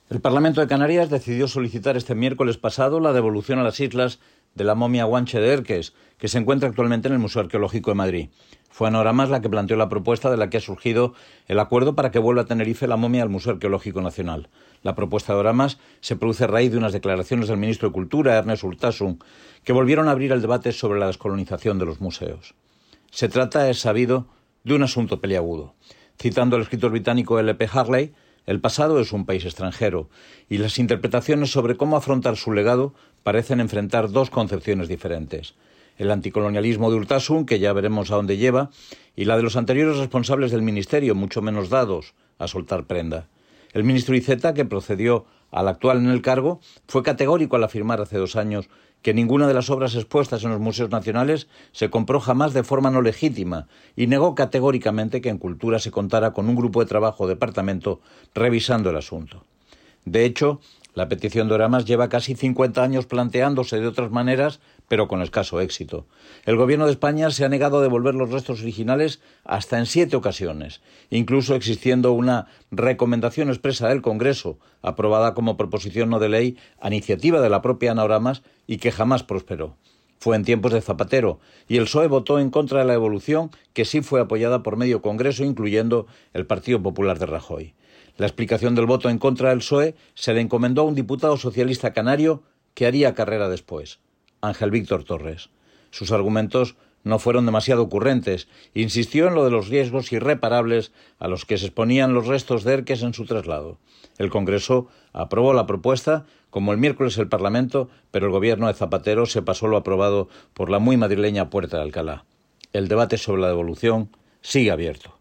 El Parlamento de Canarias decidió solicitar este miércoles pasado la devolución a las islas de la momia Guanche de Erques, que se encuentra actualmente en el Museo Arqueológico de Madrid. Fue Anoramas la que planteó la propuesta de la que ha surgido el acuerdo para que vuelva a Tenerife la momia al Museo Arqueológico Nacional. La propuesta de Anoramas se produce a raíz de unas declaraciones del ministro de Cultura, Ernest Urtasun, que volvieron a abrir el debate sobre la descolonización de los museos. Se trata, es sabido, de un asunto peliagudo. Citando al escritor británico L.P. Harley, el pasado es un país extranjero y las interpretaciones sobre cómo afrontar su legado parecen enfrentar dos concepciones diferentes. El anticolonialismo de Urtasun, que ya veremos a dónde lleva, y la de los anteriores responsables del ministerio, mucho menos dados a soltar prenda. El ministro Iceta, que procedió al actual en el cargo, fue categórico al afirmar hace 2 años que ninguna de las obras expuestas en los museos nacionales se compró jamás de forma no legítima y negó categóricamente que en Cultura se contara con un grupo de trabajo o departamento revisando el asunto. De hecho, la petición de Anoramas lleva casi 50 años planteándose de otras maneras, pero con escaso éxito. El Gobierno de España se ha negado a devolver los restos originales hasta en 7 ocasiones, incluso existiendo una recomendación expresa del Congreso, aprobada como proposición no de ley a iniciativa de la propia Anoramas y que jamás prosperó. Fue en tiempos de Zapatero, y el PSOE votó en contra de la devolución, que sí fue apoyada por medio Congreso, incluyendo el Partido Popular de Rajoy. La explicación del voto en contra del PSOE se le encomendó a un diputado socialista canario que haría carrera después, Ángel Víctor Torres. Sus argumentos no fueron demasiado ocurrentes. Insistió en lo de los riesgos irreparables a los que se exponían los restos de Erques en su traslado. El Congreso aprobó la propuesta, como el miércoles el Parlamento, pero el Gobierno de Zapatero se pasó lo aprobado por la muy madrileña Puerta de Alcalá. El debate sobre la devolución sigue abierto.